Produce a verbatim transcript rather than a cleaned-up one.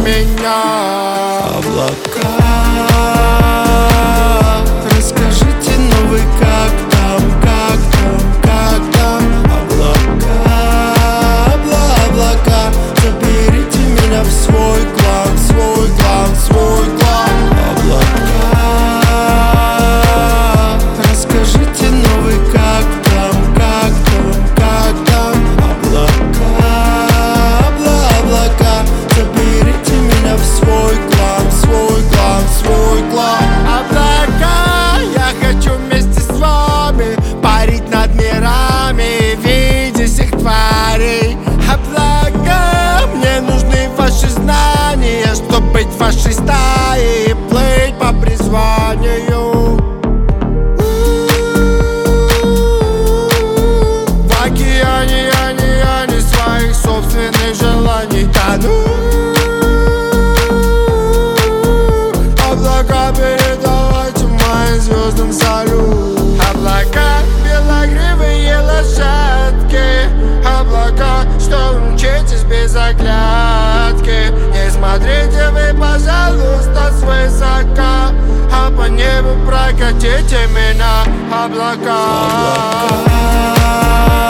меня. Облака, расскажите, ну вы как там, как там, как там? облака, Обла, облака, заберите меня в свой клан, свой клан, свой клан. облака, Расскажите, ну вы как там, как там, как там? облака, Обла, облака, заберите меня в свой клан, свой клан, свой клан. Облака, я хочу вместе с вами парить над мирами, видя всех тварей. Облака, мне нужны ваши знания, чтоб быть в вашей стае и плыть по призванию. В океане я не, я не своих собственных желаний тону. Облака, передавайте моим звездам салют. Облака, белогривые лошадки. Облака, что вы мчитесь без оглядки. Не смотрите вы, пожалуйста, свысока, а по небу прокатите меня. Облака, облака.